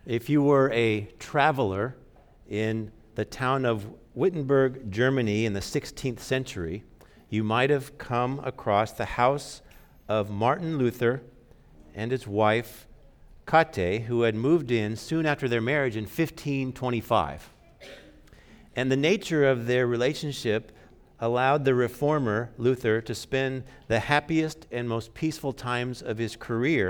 If you were a traveler in the town of Wittenberg, Germany in the 16th century, you might have come across the house of Martin Luther and his wife, Kate, who had moved in soon after their marriage in 1525. And the nature of their relationship allowed the reformer, Luther, to spend the happiest and most peaceful times of his career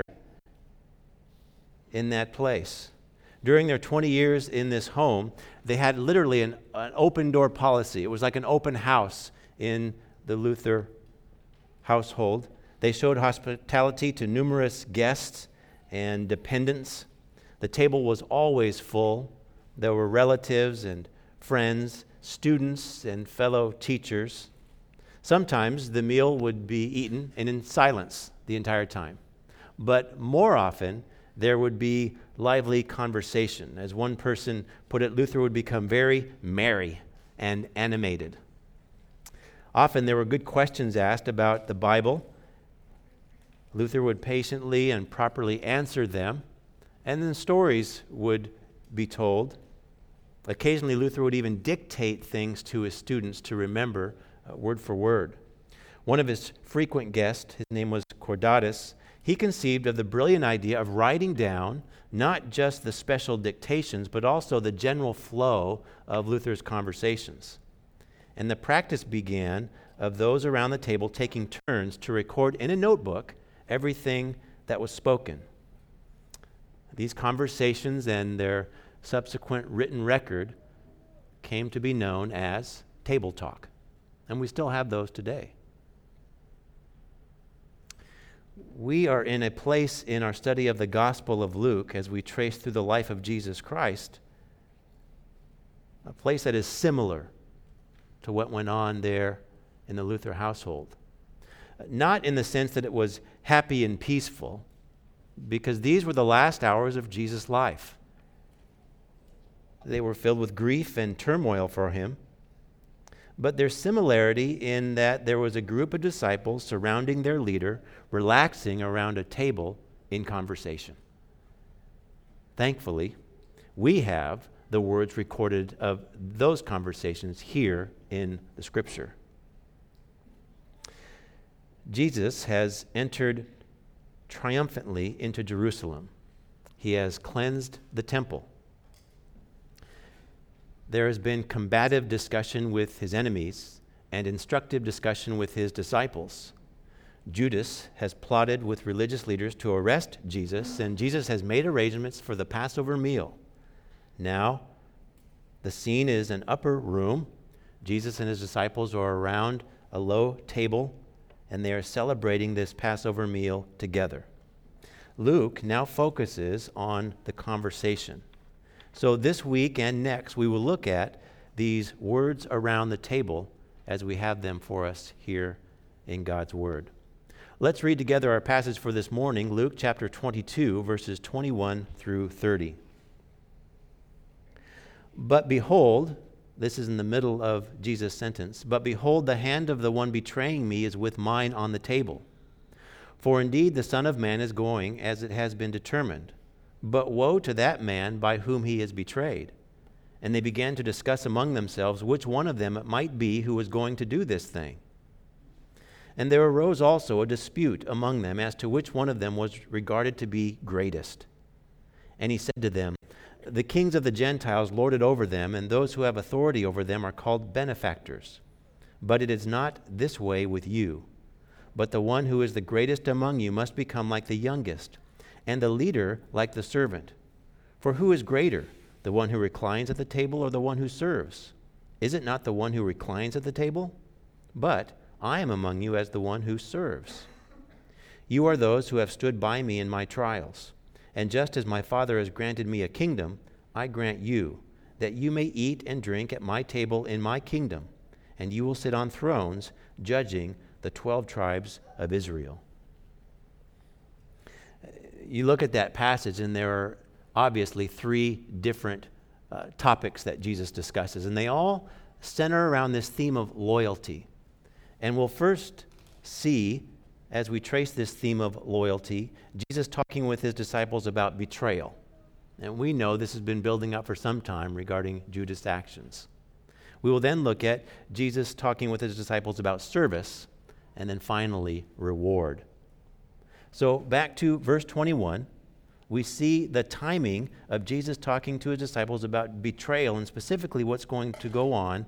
in that place. During their 20 years in this home, they had literally an open door policy. It was like an open house in the Luther household. They showed hospitality to numerous guests and dependents. The table was always full. There were relatives and friends, students and fellow teachers. Sometimes the meal would be eaten and in silence the entire time. But more often, there would be lively conversation. As one person put it, Luther would become very merry and animated. Often there were good questions asked about the Bible. Luther would patiently and properly answer them, and then stories would be told. Occasionally, Luther would even dictate things to his students to remember word for word. One of his frequent guests, his name was Cordatus, he conceived of the brilliant idea of writing down not just the special dictations, but also the general flow of Luther's conversations. And the practice began of those around the table taking turns to record in a notebook everything that was spoken. These conversations and their subsequent written record came to be known as table talk. And we still have those today. We are in a place in our study of the Gospel of Luke as we trace through the life of Jesus Christ, a place that is similar to what went on there in the Luther household. Not in the sense that it was happy and peaceful, because these were the last hours of Jesus' life. They were filled with grief and turmoil for him. But there's similarity in that there was a group of disciples surrounding their leader, relaxing around a table in conversation. Thankfully, we have the words recorded of those conversations here in the Scripture. Jesus has entered triumphantly into Jerusalem. He has cleansed the temple. There has been combative discussion with his enemies and instructive discussion with his disciples. Judas has plotted with religious leaders to arrest Jesus, and Jesus has made arrangements for the Passover meal. Now, the scene is an upper room. Jesus and his disciples are around a low table, and they are celebrating this Passover meal together. Luke now focuses on the conversation. So this week and next, we will look at these words around the table as we have them for us here in God's Word. Let's read together our passage for this morning, Luke chapter 22, verses 21 through 30. But behold, this is in the middle of Jesus' sentence, but behold, the hand of the one betraying me is with mine on the table. For indeed the Son of Man is going as it has been determined. But woe to that man by whom he is betrayed. And they began to discuss among themselves which one of them it might be who was going to do this thing. And there arose also a dispute among them as to which one of them was regarded to be greatest. And he said to them, the kings of the Gentiles lord it over them, and those who have authority over them are called benefactors. But it is not this way with you. But the one who is the greatest among you must become like the youngest, and the leader like the servant. For who is greater, the one who reclines at the table or the one who serves? Is it not the one who reclines at the table? But I am among you as the one who serves. You are those who have stood by me in my trials. And just as my Father has granted me a kingdom, I grant you, that you may eat and drink at my table in my kingdom, and you will sit on thrones, judging the 12 tribes of Israel. You look at that passage, and there are obviously three different topics that Jesus discusses, and they all center around this theme of loyalty. And we'll first see, as we trace this theme of loyalty, Jesus talking with his disciples about betrayal. And we know this has been building up for some time regarding Judas' actions. We will then look at Jesus talking with his disciples about service, and then finally, reward. So back to verse 21, we see the timing of Jesus talking to his disciples about betrayal and specifically what's going to go on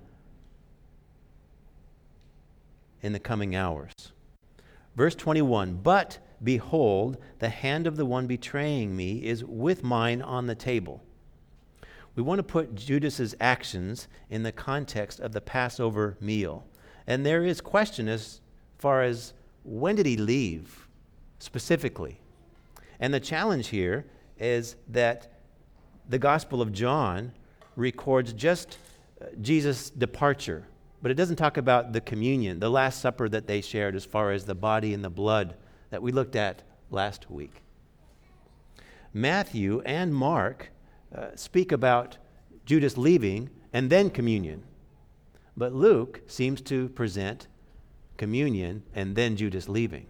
in the coming hours. Verse 21, but behold, the hand of the one betraying me is with mine on the table. We want to put Judas's actions in the context of the Passover meal. And there is question as far as when did he leave specifically? And the challenge here is that the Gospel of John records just Jesus' departure, but it doesn't talk about the communion, the Last Supper that they shared as far as the body and the blood that we looked at last week. Matthew and Mark speak about Judas leaving and then communion, but Luke seems to present communion and then Judas leaving.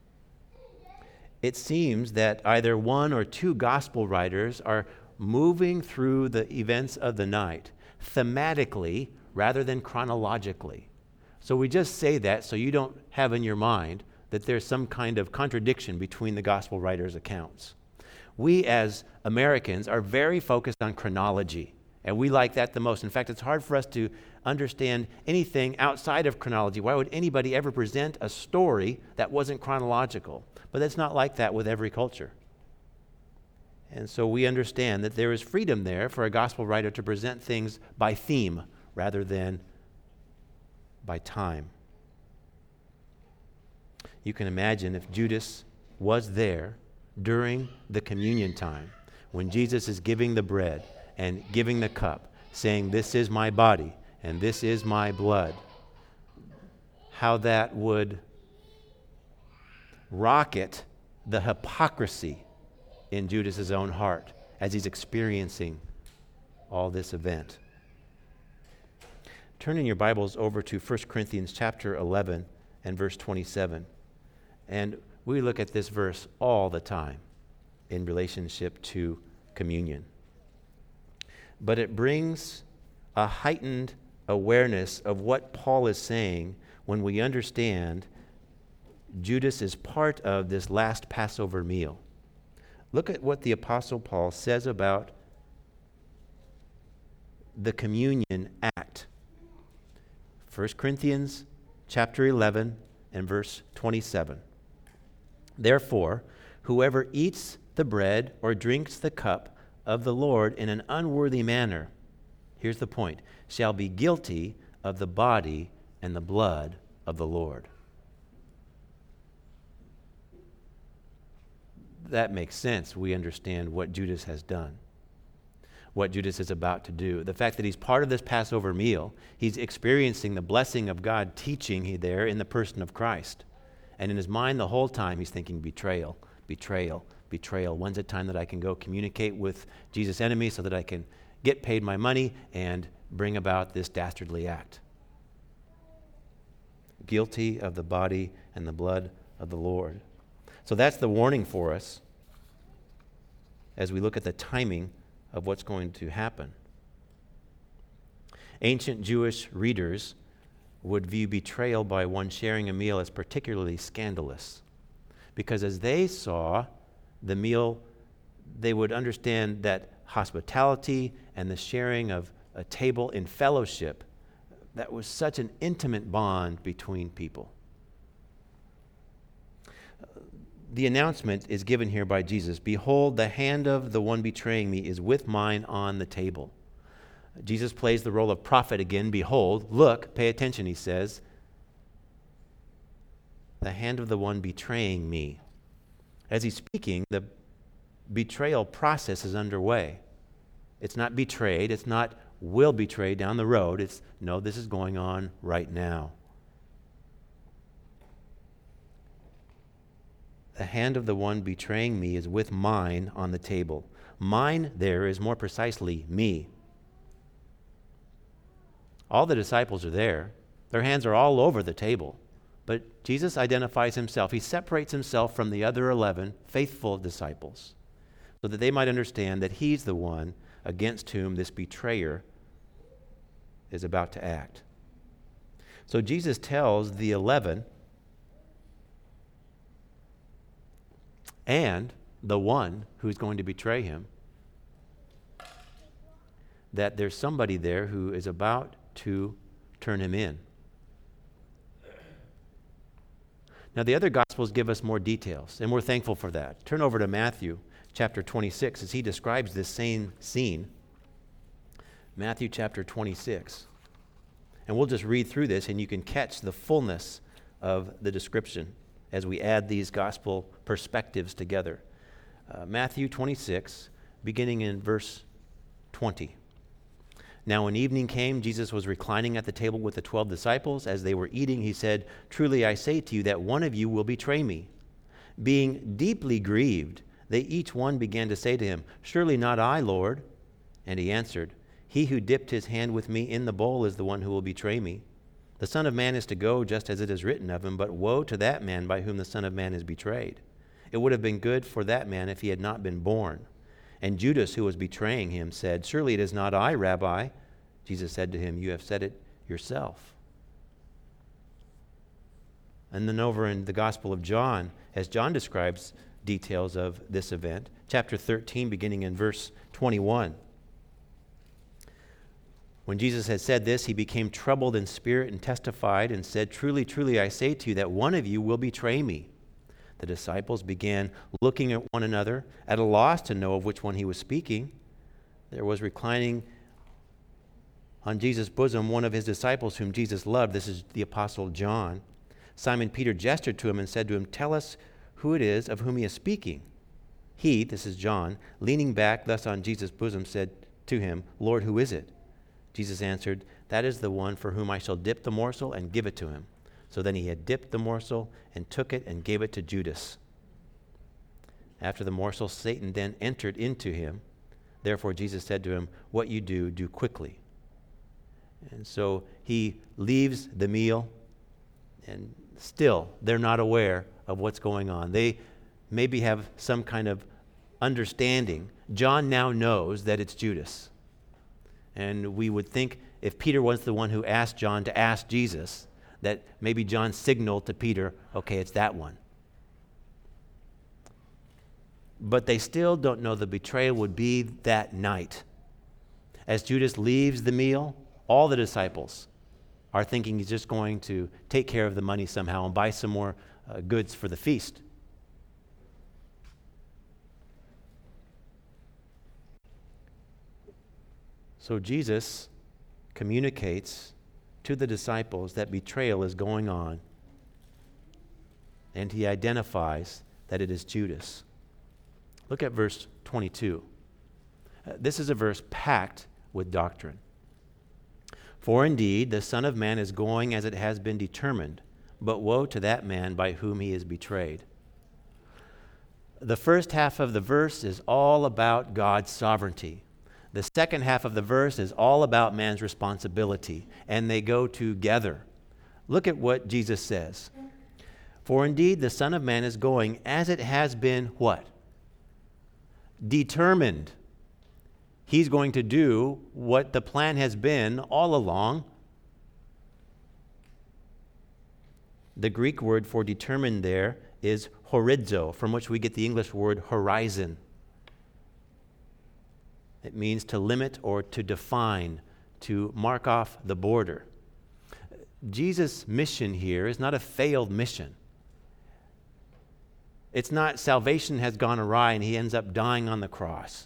It seems that either one or two gospel writers are moving through the events of the night thematically rather than chronologically. So we just say that so you don't have in your mind that there's some kind of contradiction between the gospel writers' accounts. We as Americans are very focused on chronology, and we like that the most. In fact, it's hard for us to understand anything outside of chronology. Why would anybody ever present a story that wasn't chronological? But it's not like that with every culture. And so we understand that there is freedom there for a gospel writer to present things by theme rather than by time. You can imagine if Judas was there during the communion time, when Jesus is giving the bread and giving the cup, saying, "This is my body and this is my blood," how that would rocket the hypocrisy in Judas's own heart as he's experiencing all this event. Turn in your Bibles over to 1 Corinthians chapter 11 and verse 27. And we look at this verse all the time in relationship to communion. But it brings a heightened awareness of what Paul is saying when we understand Judas is part of this last Passover meal. Look at what the Apostle Paul says about the communion act. 1 Corinthians chapter 11 and verse 27. Therefore, whoever eats the bread or drinks the cup of the Lord in an unworthy manner, here's the point, shall be guilty of the body and the blood of the Lord. That makes sense. We understand what Judas has done, what Judas is about to do. The fact that he's part of this Passover meal, he's experiencing the blessing of God teaching there in the person of Christ. And in his mind the whole time he's thinking betrayal, betrayal, betrayal. When's the time that I can go communicate with Jesus' enemy so that I can get paid my money and bring about this dastardly act? Guilty of the body and the blood of the Lord. So that's the warning for us as we look at the timing of what's going to happen. Ancient Jewish readers would view betrayal by one sharing a meal as particularly scandalous, because as they saw the meal, they would understand that hospitality and the sharing of a table in fellowship, that was such an intimate bond between people. The announcement is given here by Jesus. Behold, the hand of the one betraying me is with mine on the table. Jesus plays the role of prophet again. Behold, look, pay attention, he says. The hand of the one betraying me. As he's speaking, the betrayal process is underway. It's not betrayed. It's not will betray down the road. It's no, this is going on right now. The hand of the one betraying me is with mine on the table. Mine there is more precisely me. All the disciples are there. Their hands are all over the table. But Jesus identifies himself. He separates himself from the other 11 faithful disciples. so that they might understand that he's the one against whom this betrayer is about to act. So Jesus tells the 11 and the one who's going to betray him that there's somebody there who is about to turn him in. Now, the other Gospels give us more details, and we're thankful for that. Turn over to Matthew chapter 26 as he describes this same scene. Matthew chapter 26. And we'll just read through this, and you can catch the fullness of the description as we add these gospel perspectives together. Matthew 26, beginning in verse 20. Now when evening came, Jesus was reclining at the table with the 12 disciples. As they were eating, he said, "Truly I say to you that one of you will betray me." Being deeply grieved, they each one began to say to him, "Surely not I, Lord." And he answered, "He who dipped his hand with me in the bowl is the one who will betray me. The Son of Man is to go just as it is written of him, but woe to that man by whom the Son of Man is betrayed. It would have been good for that man if he had not been born." And Judas, who was betraying him, said, "Surely it is not I, Rabbi." Jesus said to him, "You have said it yourself." And then over in the Gospel of John, as John describes details of this event, chapter 13, beginning in verse 21. When Jesus had said this, he became troubled in spirit and testified and said, "Truly, truly, I say to you that one of you will betray me." The disciples began looking at one another, at a loss to know of which one he was speaking. There was reclining on Jesus' bosom one of his disciples whom Jesus loved. This is the Apostle John. Simon Peter gestured to him and said to him, "Tell us who it is of whom he is speaking." He, this is John, leaning back thus on Jesus' bosom, said to him, "Lord, who is it?" Jesus answered, "That is the one for whom I shall dip the morsel and give it to him." So then he had dipped the morsel and took it and gave it to Judas. After the morsel, Satan then entered into him. Therefore Jesus said to him, "What you do, do quickly." And so he leaves the meal, and still they're not aware of what's going on. They maybe have some kind of understanding. John now knows that it's Judas. And we would think if Peter was the one who asked John to ask Jesus, that maybe John signaled to Peter, okay, it's that one. But they still don't know the betrayal would be that night. As Judas leaves the meal, all the disciples are thinking he's just going to take care of the money somehow and buy some more goods for the feast. So Jesus communicates to the disciples that betrayal is going on, and he identifies that it is Judas. Look at verse 22. This is a verse packed with doctrine. "For indeed the Son of Man is going as it has been determined, but woe to that man by whom he is betrayed." The first half of the verse is all about God's sovereignty. The second half of the verse is all about man's responsibility, and they go together. Look at what Jesus says. "For indeed the Son of Man is going as it has been" what? Determined. He's going to do what the plan has been all along. The Greek word for determined there is horizo, from which we get the English word horizon. It means to limit or to define, to mark off the border. Jesus' mission here is not a failed mission. It's not salvation has gone awry and he ends up dying on the cross.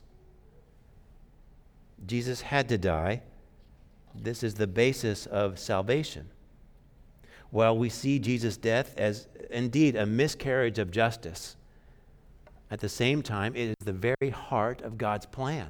Jesus had to die. This is the basis of salvation. While we see Jesus' death as indeed a miscarriage of justice, at the same time, it is the very heart of God's plan.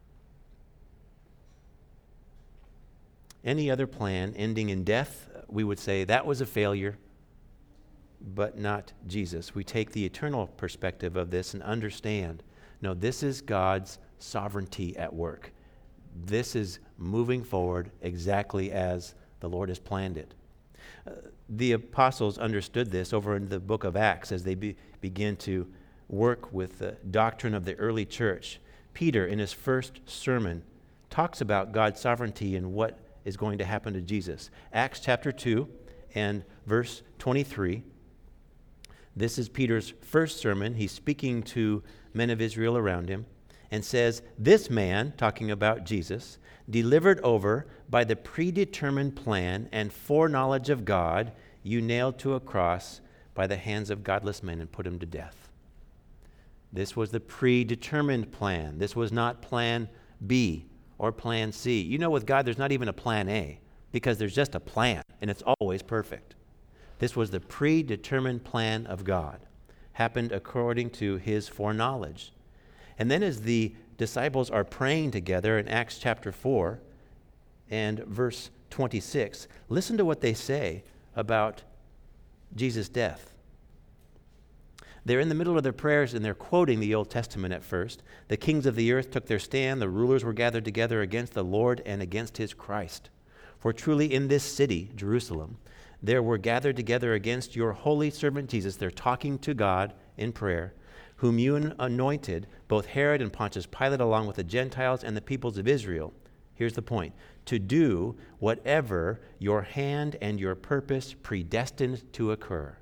Any other plan ending in death, we would say that was a failure, but not Jesus. We take the eternal perspective of this and understand, no, this is God's sovereignty at work. This is moving forward exactly as the Lord has planned it. The apostles understood this over in the book of Acts as they begin to work with the doctrine of the early church, Peter, in his first sermon, talks about God's sovereignty and what is going to happen to Jesus. Acts chapter 2 and verse 23. This is Peter's first sermon. He's speaking to men of Israel around him and says, "This man," talking about Jesus, "delivered over by the predetermined plan and foreknowledge of God, you nailed to a cross by the hands of godless men and put him to death." This was the predetermined plan. This was not plan B or plan C. You know, with God, there's not even a plan A because there's just a plan, and it's always perfect. This was the predetermined plan of God, happened according to his foreknowledge. And then as the disciples are praying together in Acts chapter 4 and verse 26, listen to what they say about Jesus' death. They're in the middle of their prayers and they're quoting the Old Testament at first. "The kings of the earth took their stand. The rulers were gathered together against the Lord and against his Christ. For truly in this city, Jerusalem, there were gathered together against your holy servant Jesus." They're talking to God in prayer, "whom you anointed, both Herod and Pontius Pilate, along with the Gentiles and the peoples of Israel." Here's the point: "to do whatever your hand and your purpose predestined to occur."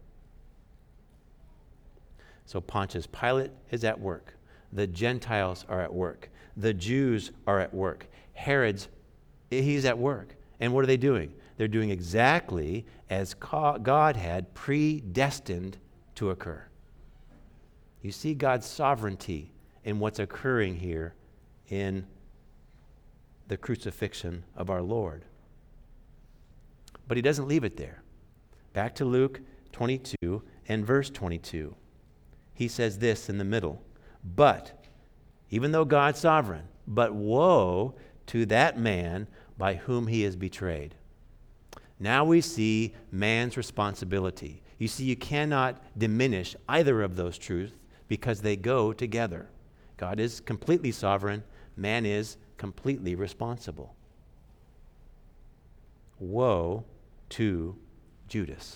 So Pontius Pilate is at work. The Gentiles are at work. The Jews are at work. He's at work. And what are they doing? They're doing exactly as God had predestined to occur. You see God's sovereignty in what's occurring here in the crucifixion of our Lord. But he doesn't leave it there. Back to Luke 22 and verse 22. He says this in the middle: "But, even though God's sovereign, but woe to that man by whom he is betrayed." Now we see man's responsibility. You see, you cannot diminish either of those truths because they go together. God is completely sovereign. Man is completely responsible. Woe to Judas.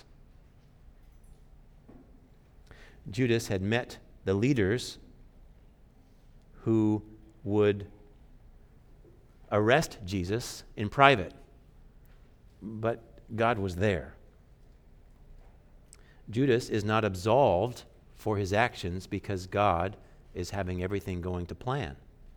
Judas had met the leaders who would arrest Jesus in private, but God was there. Judas is not absolved for his actions because God is having everything going to plan.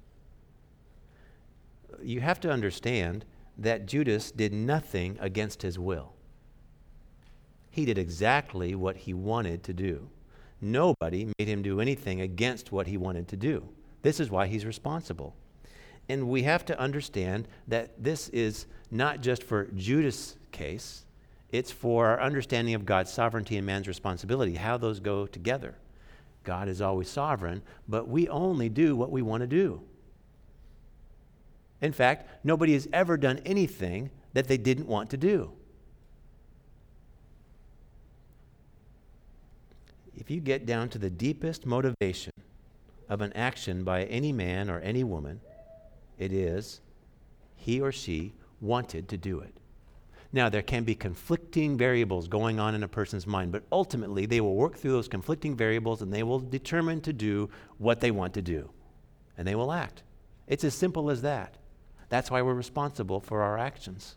You have to understand that Judas did nothing against his will. He did exactly what he wanted to do. Nobody made him do anything against what he wanted to do. This is why he's responsible. And we have to understand that this is not just for Judas' case, it's for our understanding of God's sovereignty and man's responsibility, how those go together. God is always sovereign, but we only do what we want to do. In fact, nobody has ever done anything that they didn't want to do. If you get down to the deepest motivation of an action by any man or any woman, it is he or she wanted to do it. Now, there can be conflicting variables going on in a person's mind, but ultimately they will work through those conflicting variables and they will determine to do what they want to do. And they will act. It's as simple as that. That's why we're responsible for our actions.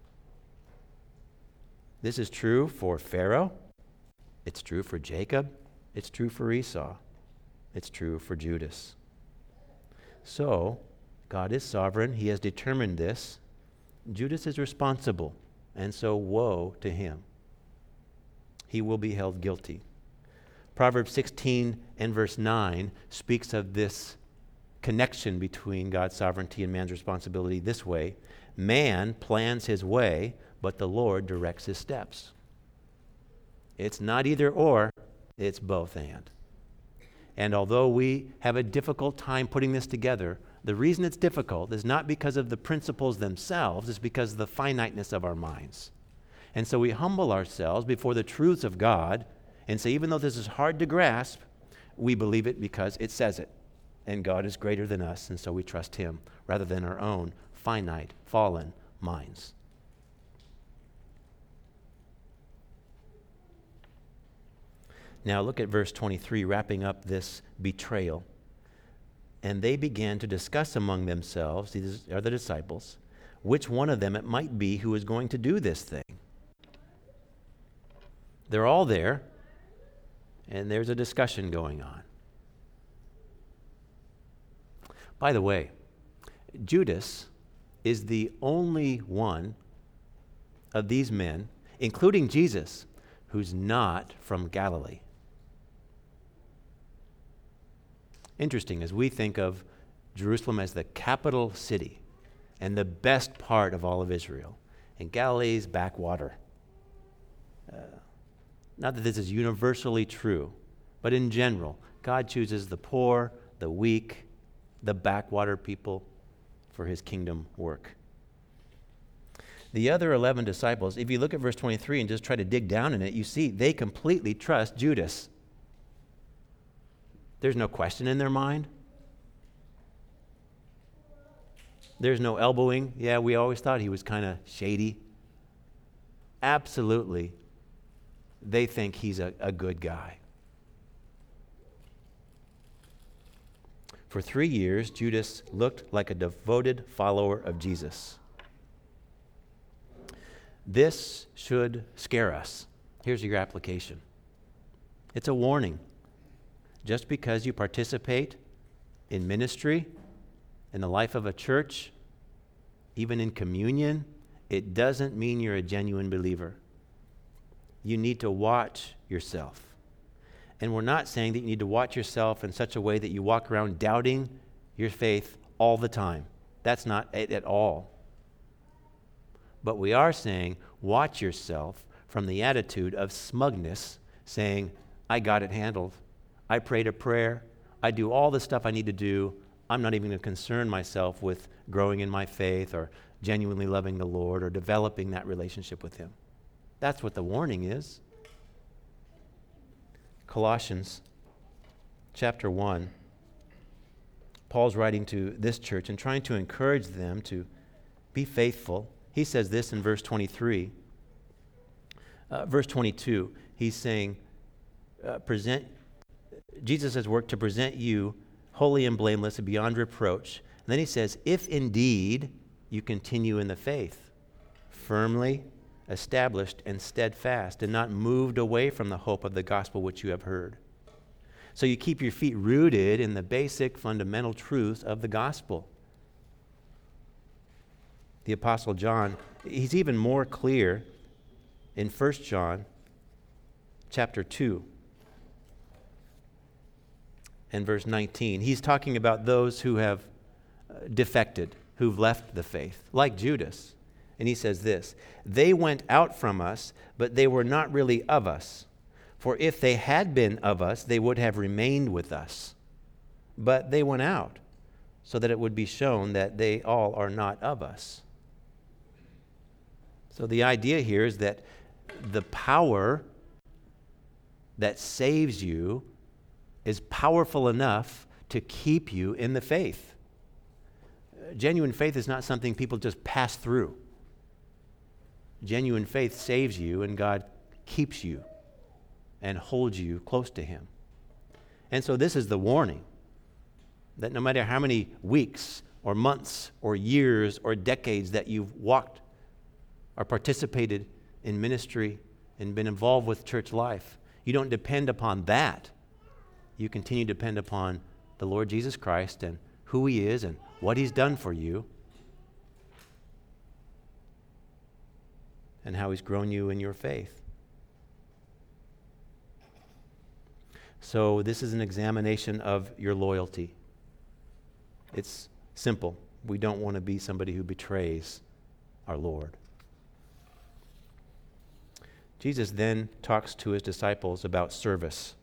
This is true for Pharaoh. It's true for Jacob. It's true for Esau. It's true for Judas. So, God is sovereign. He has determined this. Judas is responsible, and so woe to him. He will be held guilty. Proverbs 16 and verse 9 speaks of this connection between God's sovereignty and man's responsibility this way: man plans his way, but the Lord directs his steps. It's not either or, it's both and. And although we have a difficult time putting this together, the reason it's difficult is not because of the principles themselves, it's because of the finiteness of our minds. And so we humble ourselves before the truths of God and say, even though this is hard to grasp, we believe it because it says it. And God is greater than us, and so we trust him rather than our own finite, fallen minds. Now look at verse 23, wrapping up this betrayal. And they began to discuss among themselves, these are the disciples, which one of them it might be who is going to do this thing. They're all there, and there's a discussion going on. By the way, Judas is the only one of these men, including Jesus, who's not from Galilee. Interesting, as we think of Jerusalem as the capital city and the best part of all of Israel, and Galilee's backwater. Not that this is universally true, but in general, God chooses the poor, the weak, the backwater people for his kingdom work. The other 11 disciples, if you look at verse 23 and just try to dig down in it, you see they completely trust Judas. There's no question in their mind. There's no elbowing. Yeah, we always thought he was kind of shady. Absolutely, they think he's a good guy. For 3 years, Judas looked like a devoted follower of Jesus. This should scare us. Here's your application. It's a warning. Just because you participate in ministry, in the life of a church, even in communion, it doesn't mean you're a genuine believer. You need to watch yourself. And we're not saying that you need to watch yourself in such a way that you walk around doubting your faith all the time. That's not it at all. But we are saying, watch yourself from the attitude of smugness, saying, I got it handled. I prayed a prayer. I do all the stuff I need to do. I'm not even going to concern myself with growing in my faith or genuinely loving the Lord or developing that relationship with him. That's what the warning is. Colossians chapter 1. Paul's writing to this church and trying to encourage them to be faithful. He says this in verse 23. Verse 22, he's saying, Jesus has worked to present you holy and blameless and beyond reproach. And then he says, if indeed you continue in the faith, firmly established and steadfast, and not moved away from the hope of the gospel which you have heard. So you keep your feet rooted in the basic fundamental truths of the gospel. The Apostle John, he's even more clear in 1 John chapter 2 and verse 19. He's talking about those who have defected, who've left the faith, like Judas. And he says this, they went out from us, but they were not really of us. For if they had been of us, they would have remained with us. But they went out, so that it would be shown that they all are not of us. So the idea here is that the power that saves you is powerful enough to keep you in the faith. Genuine faith is not something people just pass through. Genuine faith saves you, and God keeps you and holds you close to him. And so this is the warning that no matter how many weeks or months or years or decades that you've walked or participated in ministry and been involved with church life, you don't depend upon that. You continue to depend upon the Lord Jesus Christ and who he is and what he's done for you and how he's grown you in your faith. So this is an examination of your loyalty. It's simple. We don't want to be somebody who betrays our Lord. Jesus then talks to his disciples about service.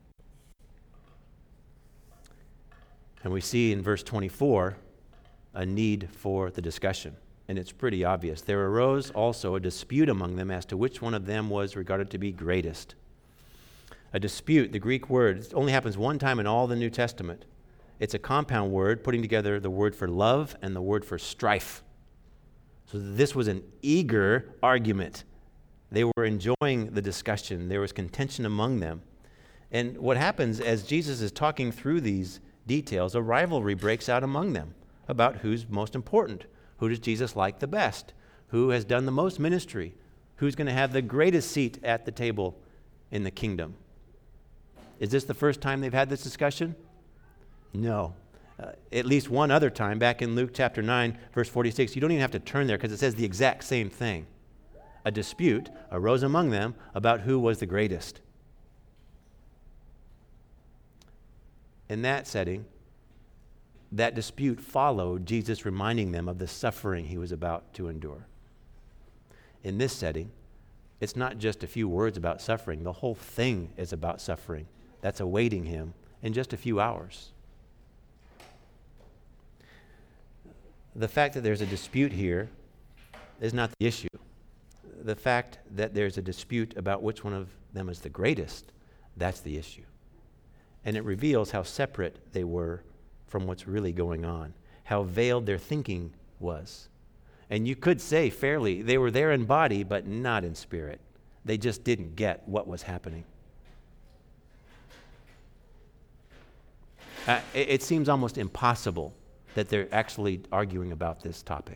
And we see in verse 24 a need for the discussion. And it's pretty obvious. There arose also a dispute among them as to which one of them was regarded to be greatest. A dispute, the Greek word, it only happens one time in all the New Testament. It's a compound word, putting together the word for love and the word for strife. So this was an eager argument. They were enjoying the discussion. There was contention among them. And what happens as Jesus is talking through these details, a rivalry breaks out among them about who's most important. Who does Jesus like the best? Who has done the most ministry? Who's going to have the greatest seat at the table in the kingdom? Is this the first time they've had this discussion? No. At least one other time, back in Luke chapter 9, verse 46. You don't even have to turn there because it says the exact same thing. A dispute arose among them about who was the greatest. In that setting, that dispute followed Jesus reminding them of the suffering he was about to endure. In this setting, it's not just a few words about suffering. The whole thing is about suffering that's awaiting him in just a few hours. The fact that there's a dispute here is not the issue. The fact that there's a dispute about which one of them is the greatest, that's the issue. And it reveals how separate they were from what's really going on, how veiled their thinking was. And you could say fairly, they were there in body, but not in spirit. They just didn't get what was happening. It seems almost impossible that they're actually arguing about this topic.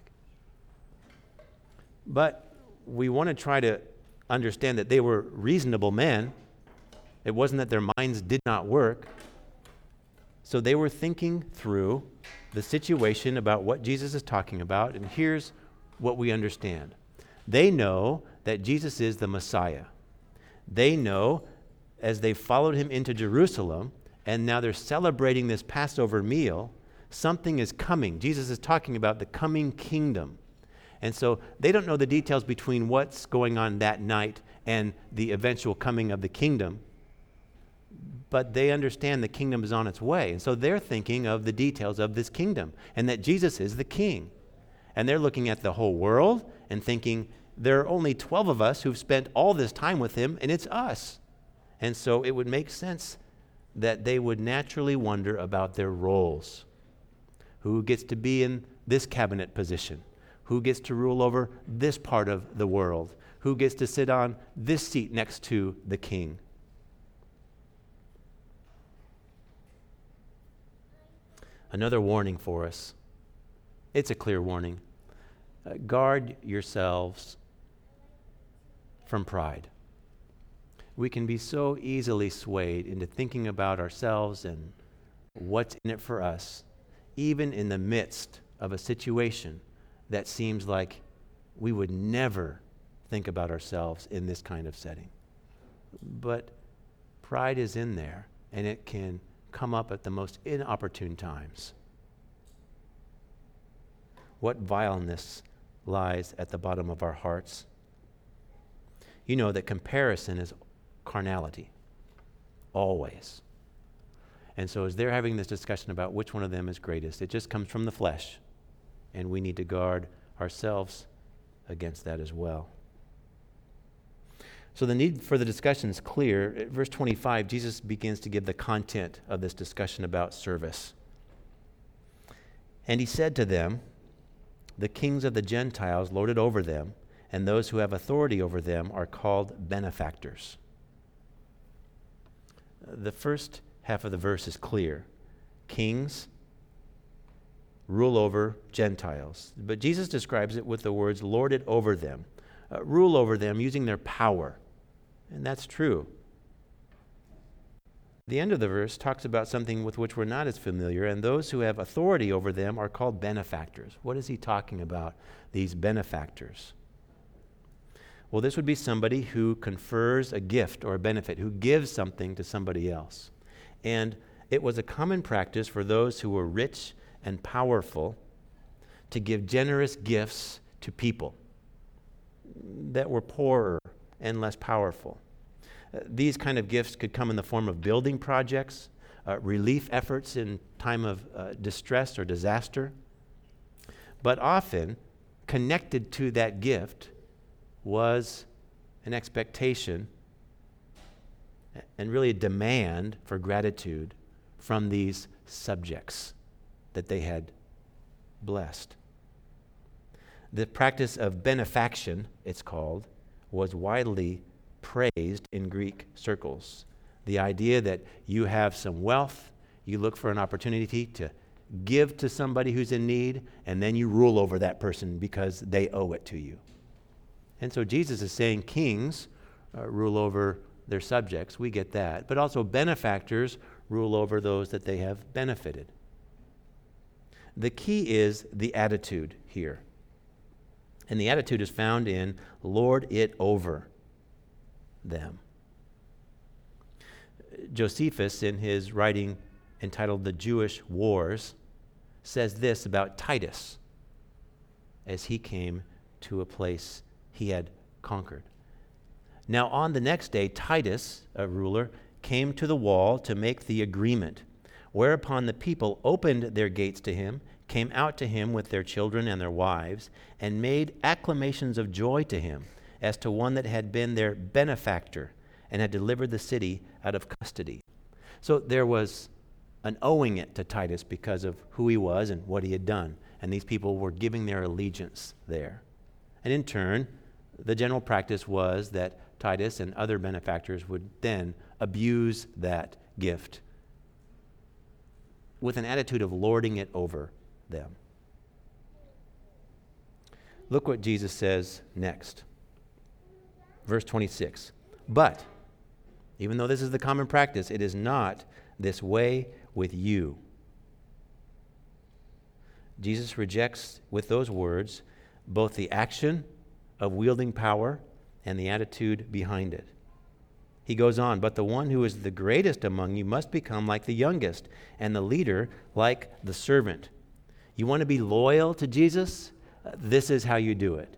But we want to try to understand that they were reasonable men. It wasn't that their minds did not work. So they were thinking through the situation about what Jesus is talking about, and here's what we understand. They know that Jesus is the Messiah. They know, as they followed him into Jerusalem, and now they're celebrating this Passover meal, something is coming. Jesus is talking about the coming kingdom. And so they don't know the details between what's going on that night and the eventual coming of the kingdom, but they understand the kingdom is on its way. And so they're thinking of the details of this kingdom and that Jesus is the king. And they're looking at the whole world and thinking, there are only 12 of us who've spent all this time with him, and it's us. And so it would make sense that they would naturally wonder about their roles. Who gets to be in this cabinet position? Who gets to rule over this part of the world? Who gets to sit on this seat next to the king? Another warning for us. It's a clear warning. Guard yourselves from pride. We can be so easily swayed into thinking about ourselves and what's in it for us, even in the midst of a situation that seems like we would never think about ourselves in this kind of setting. But pride is in there, and it can come up at the most inopportune times. What vileness lies at the bottom of our hearts? You know that comparison is carnality, always. And so as they're having this discussion about which one of them is greatest, it just comes from the flesh, and we need to guard ourselves against that as well. So the need for the discussion is clear. At verse 25, Jesus begins to give the content of this discussion about service. And he said to them, the kings of the Gentiles lord it over them, and those who have authority over them are called benefactors. The first half of the verse is clear. Kings rule over Gentiles. But Jesus describes it with the words, lord it over them. Rule over them using their power. And that's true. The end of the verse talks about something with which we're not as familiar, and those who have authority over them are called benefactors. What is he talking about, these benefactors? Well, this would be somebody who confers a gift or a benefit, who gives something to somebody else. And it was a common practice for those who were rich and powerful to give generous gifts to people that were poorer and less powerful. These kind of gifts could come in the form of building projects, relief efforts in time of distress or disaster. But often, connected to that gift was an expectation and really a demand for gratitude from these subjects that they had blessed. The practice of benefaction, it's called, was widely praised in Greek circles. The idea that you have some wealth, you look for an opportunity to give to somebody who's in need, and then you rule over that person because they owe it to you. And so Jesus is saying kings rule over their subjects. We get that. But also benefactors rule over those that they have benefited. The key is the attitude here. And the attitude is found in lord it over them. Josephus, in his writing entitled The Jewish Wars, says this about Titus as he came to a place he had conquered. Now on the next day, Titus, a ruler, came to the wall to make the agreement, whereupon the people opened their gates to him, came out to him with their children and their wives, and made acclamations of joy to him, as to one that had been their benefactor and had delivered the city out of custody. So there was an owing it to Titus because of who he was and what he had done. And these people were giving their allegiance there. And in turn, the general practice was that Titus and other benefactors would then abuse that gift with an attitude of lording it over them. Look what Jesus says next. Verse 26. But, even though this is the common practice, it is not this way with you. Jesus rejects with those words both the action of wielding power and the attitude behind it. He goes on, but the one who is the greatest among you must become like the youngest, and the leader like the servant. You want to be loyal to Jesus? This is how you do it.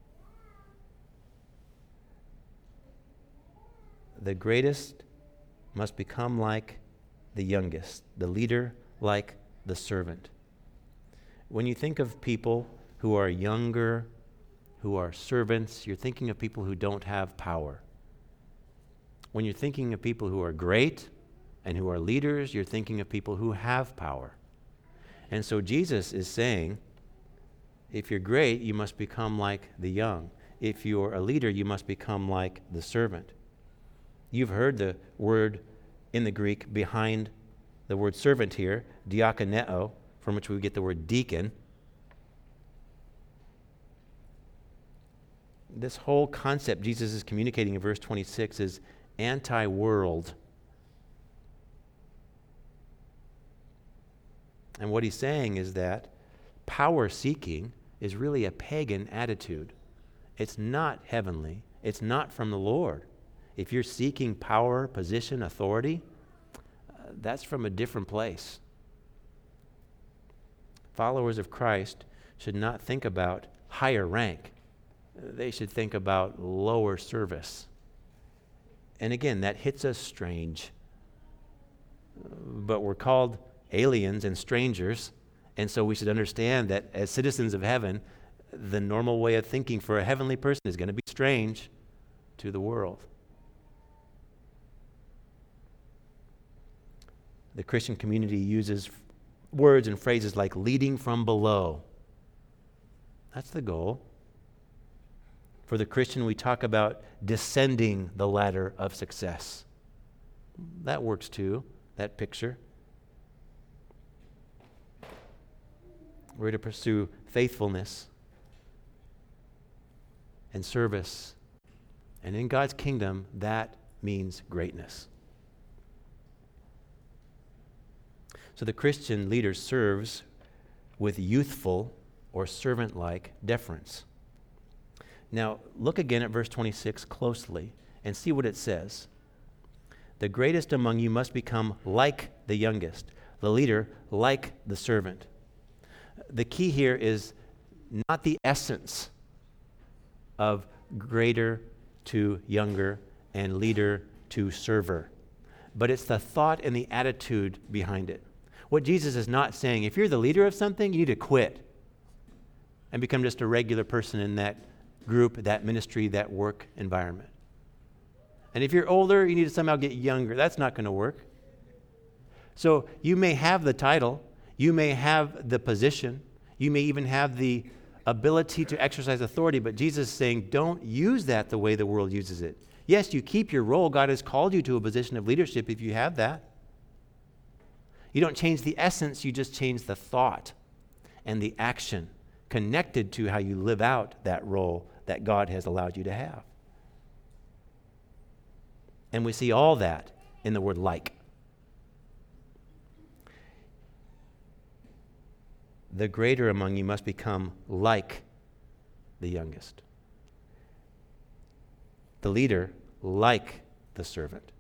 The greatest must become like the youngest, the leader like the servant. When you think of people who are younger, who are servants, you're thinking of people who don't have power. When you're thinking of people who are great and who are leaders, you're thinking of people who have power. And so Jesus is saying, if you're great, you must become like the young. If you're a leader, you must become like the servant. You've heard the word in the Greek behind the word servant here, diakoneo, from which we get the word deacon. This whole concept Jesus is communicating in verse 26 is anti-world. And what he's saying is that power seeking is really a pagan attitude. It's not heavenly. It's not from the Lord. If you're seeking power, position, authority, that's from a different place. Followers of Christ should not think about higher rank. They should think about lower service. And again, that hits us strange. But we're called aliens and strangers, and so we should understand that as citizens of heaven, the normal way of thinking for a heavenly person is going to be strange to the world. The Christian community uses words and phrases like leading from below. That's the goal. For the Christian, we talk about descending the ladder of success. That works too, that picture. We're to pursue faithfulness and service. And in God's kingdom, that means greatness. So the Christian leader serves with youthful or servant-like deference. Now, look again at verse 26 closely and see what it says. The greatest among you must become like the youngest, the leader like the servant. The key here is not the essence of greater to younger and leader to server, but it's the thought and the attitude behind it. What Jesus is not saying, if you're the leader of something, you need to quit and become just a regular person in that group, that ministry, that work environment. And if you're older, you need to somehow get younger. That's not going to work. So you may have the title, you may have the position, you may even have the ability to exercise authority, but Jesus is saying, don't use that the way the world uses it. Yes, you keep your role. God has called you to a position of leadership if you have that. You don't change the essence, you just change the thought and the action connected to how you live out that role that God has allowed you to have. And we see all that in the word like. The greater among you must become like the youngest. The leader like the servant.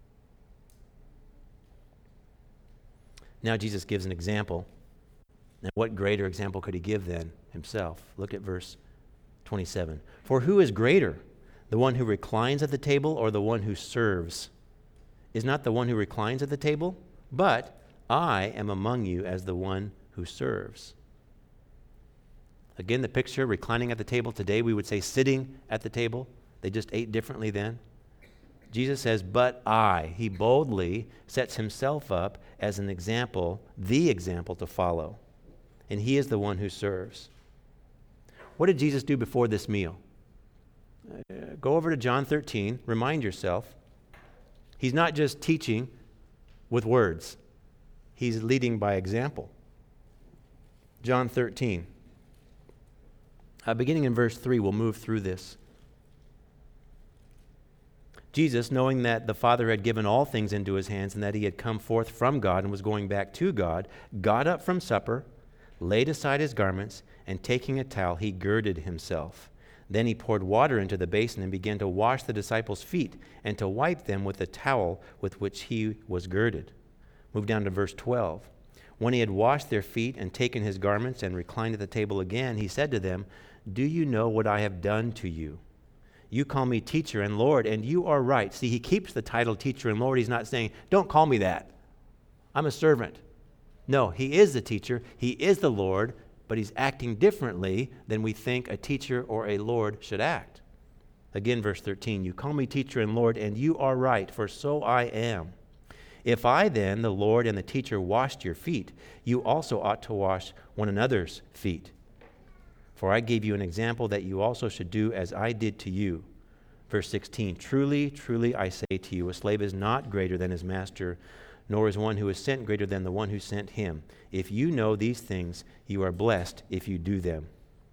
Now Jesus gives an example. And what greater example could he give than himself? Look at verse 27. For who is greater, the one who reclines at the table or the one who serves? Is not the one who reclines at the table? But I am among you as the one who serves. Again, the picture, reclining at the table. Today we would say sitting at the table. They just ate differently then. Jesus says, but I. He boldly sets himself up as an example, the example to follow. And he is the one who serves. What did Jesus do before this meal? Go over to John 13. Remind yourself. He's not just teaching with words. He's leading by example. John 13. Beginning in verse 3, we'll move through this. Jesus, knowing that the Father had given all things into his hands and that he had come forth from God and was going back to God, got up from supper, laid aside his garments, and taking a towel, he girded himself. Then he poured water into the basin and began to wash the disciples' feet and to wipe them with the towel with which he was girded. Move down to verse 12. When he had washed their feet and taken his garments and reclined at the table again, he said to them, do you know what I have done to you? You call me teacher and Lord, and you are right. See, he keeps the title teacher and Lord. He's not saying, don't call me that. I'm a servant. No, he is the teacher. He is the Lord, but he's acting differently than we think a teacher or a Lord should act. Again, verse 13, you call me teacher and Lord, and you are right, for so I am. If I then, the Lord and the teacher, washed your feet, you also ought to wash one another's feet. For I gave you an example that you also should do as I did to you. Verse 16, truly, truly I say to you, a slave is not greater than his master, nor is one who is sent greater than the one who sent him. If you know these things, you are blessed if you do them.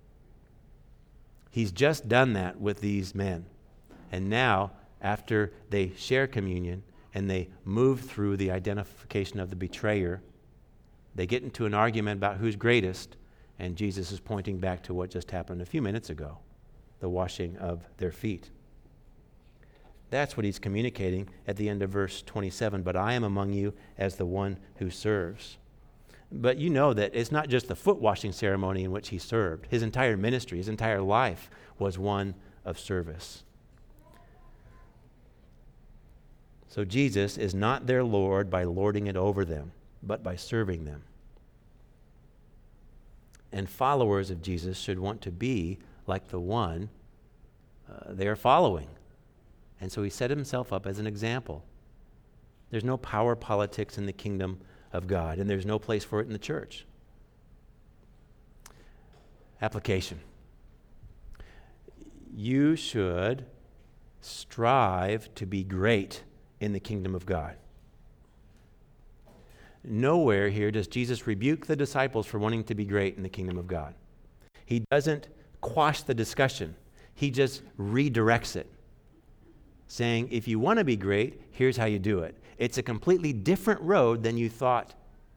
He's just done that with these men. And now, after they share communion and they move through the identification of the betrayer, they get into an argument about who's greatest. And Jesus is pointing back to what just happened a few minutes ago, the washing of their feet. That's what he's communicating at the end of verse 27. But I am among you as the one who serves. But you know that it's not just the foot washing ceremony in which he served. His entire ministry, his entire life was one of service. So Jesus is not their Lord by lording it over them, but by serving them. And followers of Jesus should want to be like the one they are following. And so he set himself up as an example. There's no power politics in the kingdom of God, and there's no place for it in the church. Application. You should strive to be great in the kingdom of God. Nowhere here does Jesus rebuke the disciples for wanting to be great in the kingdom of God. He doesn't quash the discussion. He just redirects it, saying, if you want to be great, here's how you do it. It's a completely different road than you thought.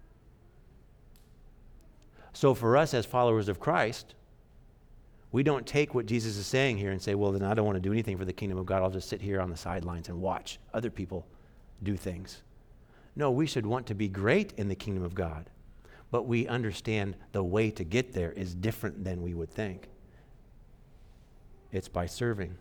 So for us as followers of Christ, we don't take what Jesus is saying here and say, well, then I don't want to do anything for the kingdom of God. I'll just sit here on the sidelines and watch other people do things. No, we should want to be great in the kingdom of God, but we understand the way to get there is different than we would think. It's by serving.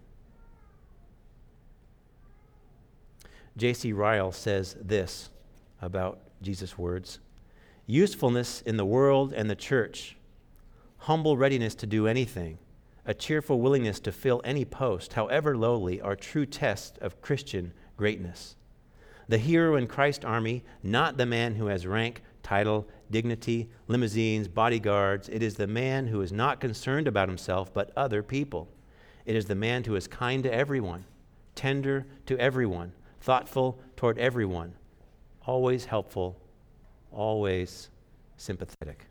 J.C. Ryle says this about Jesus' words: usefulness in the world and the church, humble readiness to do anything, a cheerful willingness to fill any post, however lowly, are true tests of Christian greatness. The hero in Christ's army, not the man who has rank, title, dignity, limousines, bodyguards. It is the man who is not concerned about himself, but other people. It is the man who is kind to everyone, tender to everyone, thoughtful toward everyone, always helpful, always sympathetic.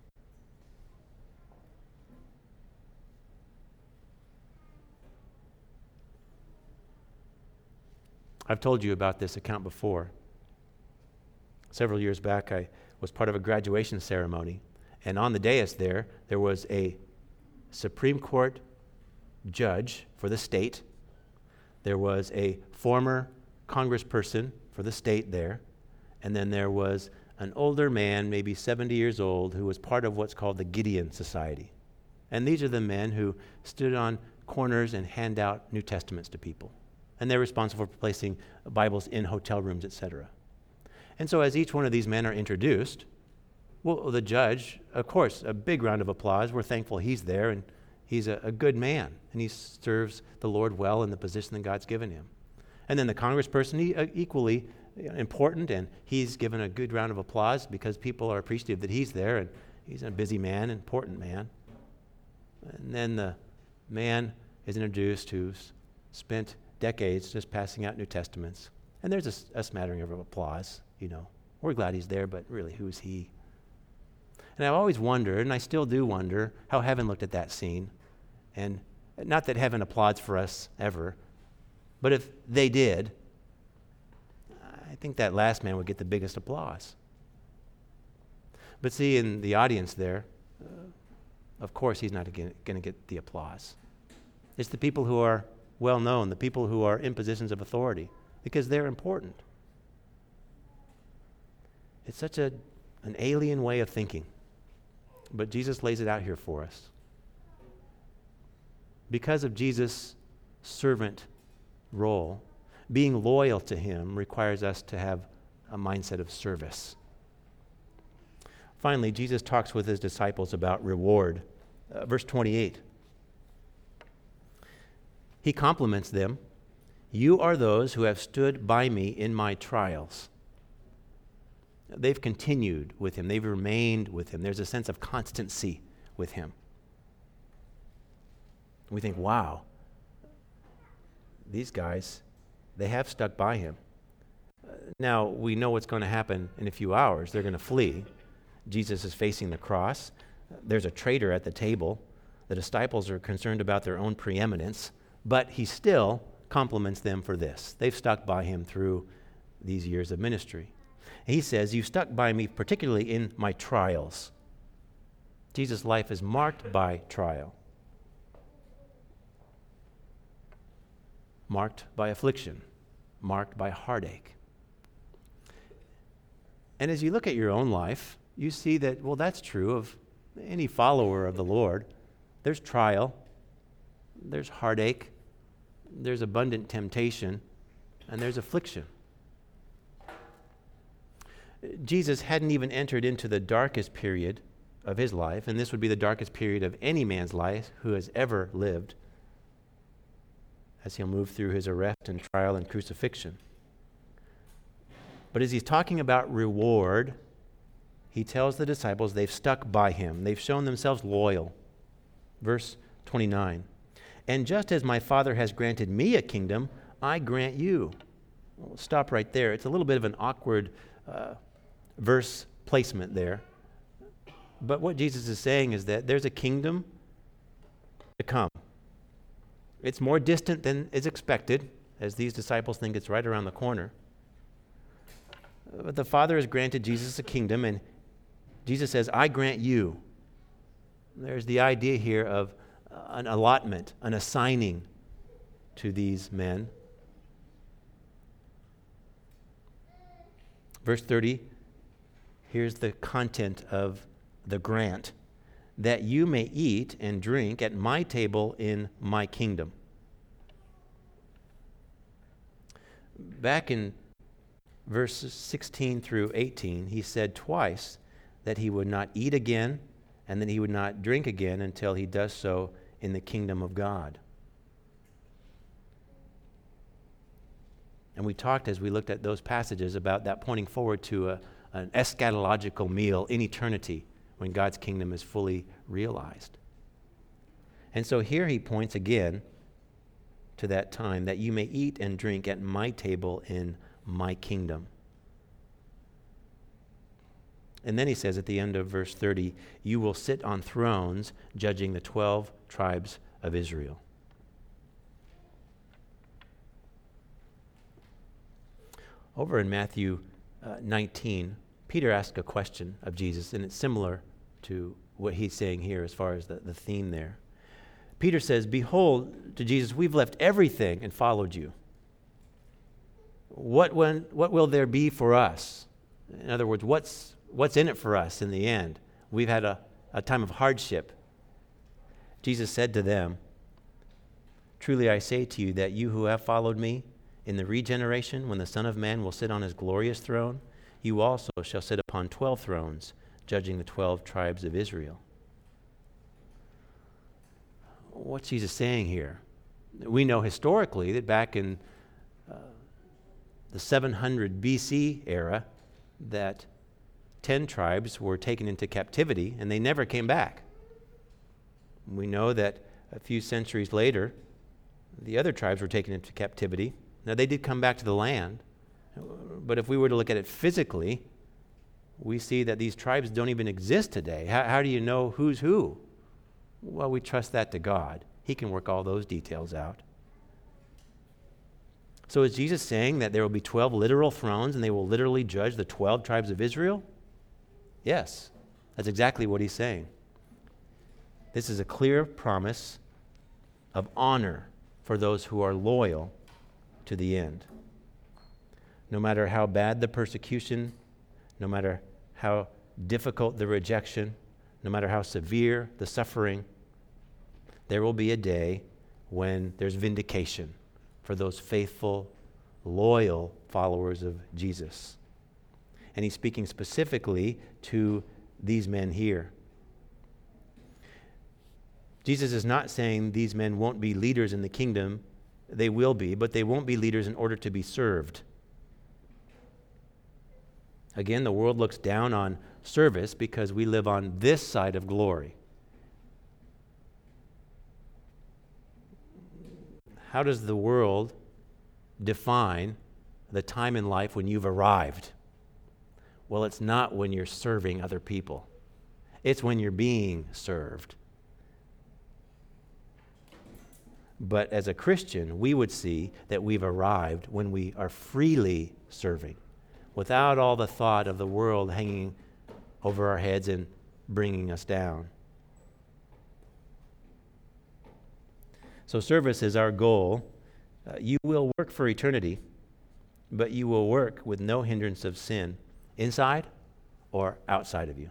I've told you about this account before. Several years back, I was part of a graduation ceremony, and on the dais there was a Supreme Court judge for the state. There was a former congressperson for the state there, and then there was an older man, maybe 70 years old, who was part of what's called the Gideon Society. And these are the men who stood on corners and hand out New Testaments to people. And they're responsible for placing Bibles in hotel rooms, etc. And so as each one of these men are introduced, well, the judge, of course, a big round of applause. We're thankful he's there, and he's a good man, and he serves the Lord well in the position that God's given him. And then the congressperson, equally important, and he's given a good round of applause because people are appreciative that he's there, and he's a busy man, important man. And then the man is introduced who's spent decades just passing out New Testaments. And there's a smattering of applause, We're glad he's there, but really, who's he? And I've always wondered, and I still do wonder, how heaven looked at that scene. And not that heaven applauds for us ever, but if they did, I think that last man would get the biggest applause. But see, in the audience there, of course he's not going to get the applause. It's the people who are well known, the people who are in positions of authority, because they're important. It's such an alien way of thinking. But Jesus lays it out here for us. Because of Jesus' servant role, being loyal to him requires us to have a mindset of service. Finally, Jesus talks with his disciples about reward. Verse 28. He compliments them. You are those who have stood by me in my trials. They've continued with him. They've remained with him. There's a sense of constancy with him. We think, wow, these guys, they have stuck by him. Now, we know what's going to happen in a few hours. They're going to flee. Jesus is facing the cross. There's a traitor at the table. The disciples are concerned about their own preeminence, but he still compliments them for this. They've stuck by him through these years of ministry. He says, you stuck by me particularly in my trials. Jesus' life is marked by trial, marked by affliction, marked by heartache. And as you look at your own life, you see that, well, that's true of any follower of the Lord. There's trial, there's heartache, there's abundant temptation, and there's affliction. Jesus hadn't even entered into the darkest period of his life, and this would be the darkest period of any man's life who has ever lived, as he'll move through his arrest and trial and crucifixion. But as he's talking about reward, he tells the disciples they've stuck by him. They've shown themselves loyal. Verse 29. And just as my Father has granted me a kingdom, I grant you. We'll stop right there. It's a little bit of an awkward verse placement there. But what Jesus is saying is that there's a kingdom to come. It's more distant than is expected, as these disciples think it's right around the corner. But the Father has granted Jesus a kingdom, and Jesus says, I grant you. There's the idea here of an allotment, an assigning to these men. Verse 30, here's the content of the grant. That you may eat and drink at my table in my kingdom. Back in verses 16 through 18, he said twice that he would not eat again and that he would not drink again until he does so in the kingdom of God. And we talked as we looked at those passages about that pointing forward to an eschatological meal in eternity when God's kingdom is fully realized. And so here he points again to that time, that you may eat and drink at my table in my kingdom. And then he says at the end of verse 30, you will sit on thrones judging the 12 tribes of Israel. Over in Matthew 19, Peter asked a question of Jesus, and it's similar to what he's saying here as far as the theme there. Peter says, behold, to Jesus, we've left everything and followed you. What will there be for us? In other words, what's in it for us in the end? We've had a time of hardship. Jesus said to them, truly I say to you that you who have followed me, in the regeneration, when the Son of Man will sit on his glorious throne, you also shall sit upon 12 thrones, judging the 12 tribes of Israel. What's Jesus saying here? We know historically that back in the 700 BC era, that 10 tribes were taken into captivity and they never came back. We know that a few centuries later, the other tribes were taken into captivity. Now, they did come back to the land, but if we were to look at it physically, we see that these tribes don't even exist today. How do you know who's who? Well, we trust that to God. He can work all those details out. So is Jesus saying that there will be 12 literal thrones and they will literally judge the 12 tribes of Israel? Yes, that's exactly what he's saying. This is a clear promise of honor for those who are loyal to the end. No matter how bad the persecution, no matter how difficult the rejection, no matter how severe the suffering, there will be a day when there's vindication for those faithful, loyal followers of Jesus. And he's speaking specifically to these men here. Jesus is not saying these men won't be leaders in the kingdom. They will be, but they won't be leaders in order to be served. Again, the world looks down on service because we live on this side of glory. How does the world define the time in life when you've arrived? Well, it's not when you're serving other people. It's when you're being served. But as a Christian, we would see that we've arrived when we are freely serving, without all the thought of the world hanging over our heads and bringing us down. So service is our goal. You will work for eternity, but you will work with no hindrance of sin, inside or outside of you.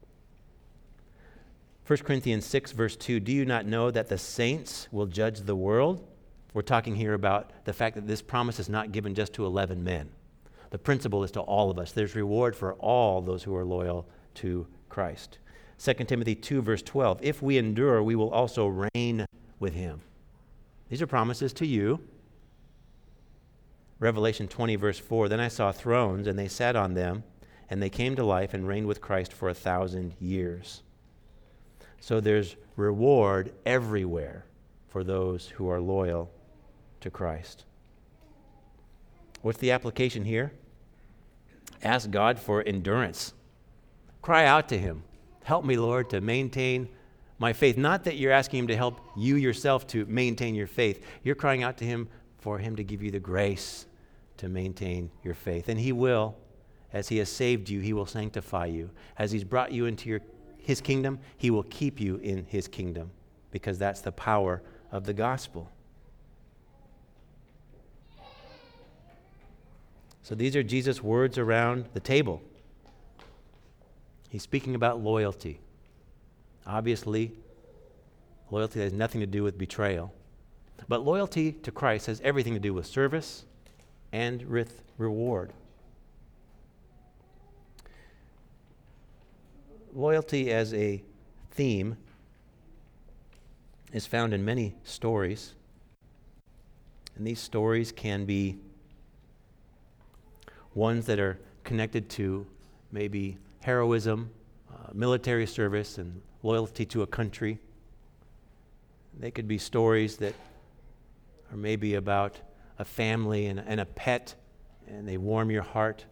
1 Corinthians 6, verse 2, do you not know that the saints will judge the world? We're talking here about the fact that this promise is not given just to 11 men. The principle is to all of us. There's reward for all those who are loyal to Christ. 2 Timothy 2, verse 12, if we endure, we will also reign with him. These are promises to you. Revelation 20, verse 4, then I saw thrones, and they sat on them, and they came to life and reigned with Christ for 1,000 years. So there's reward everywhere for those who are loyal to Christ. What's the application here? Ask God for endurance. Cry out to him. Help me, Lord, to maintain my faith. Not that you're asking him to help you yourself to maintain your faith. You're crying out to him for him to give you the grace to maintain your faith. And he will. As he has saved you, he will sanctify you. As he's brought you into his kingdom, he will keep you in his kingdom, because that's the power of the gospel. So these are Jesus' words around the table. He's speaking about loyalty. Obviously, loyalty has nothing to do with betrayal. But loyalty to Christ has everything to do with service and with reward. Loyalty as a theme is found in many stories. And these stories can be ones that are connected to maybe heroism, military service, and loyalty to a country. They could be stories that or maybe about a family and a pet, and they warm your heart.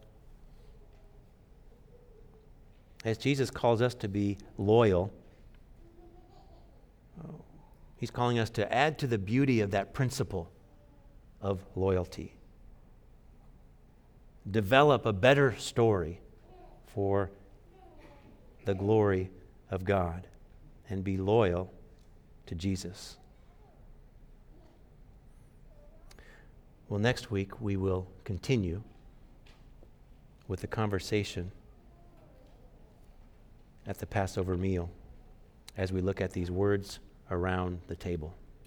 As Jesus calls us to be loyal, he's calling us to add to the beauty of that principle of loyalty. Develop a better story for the glory of God and be loyal to Jesus. Well, next week we will continue with the conversation at the Passover meal as we look at these words around the table.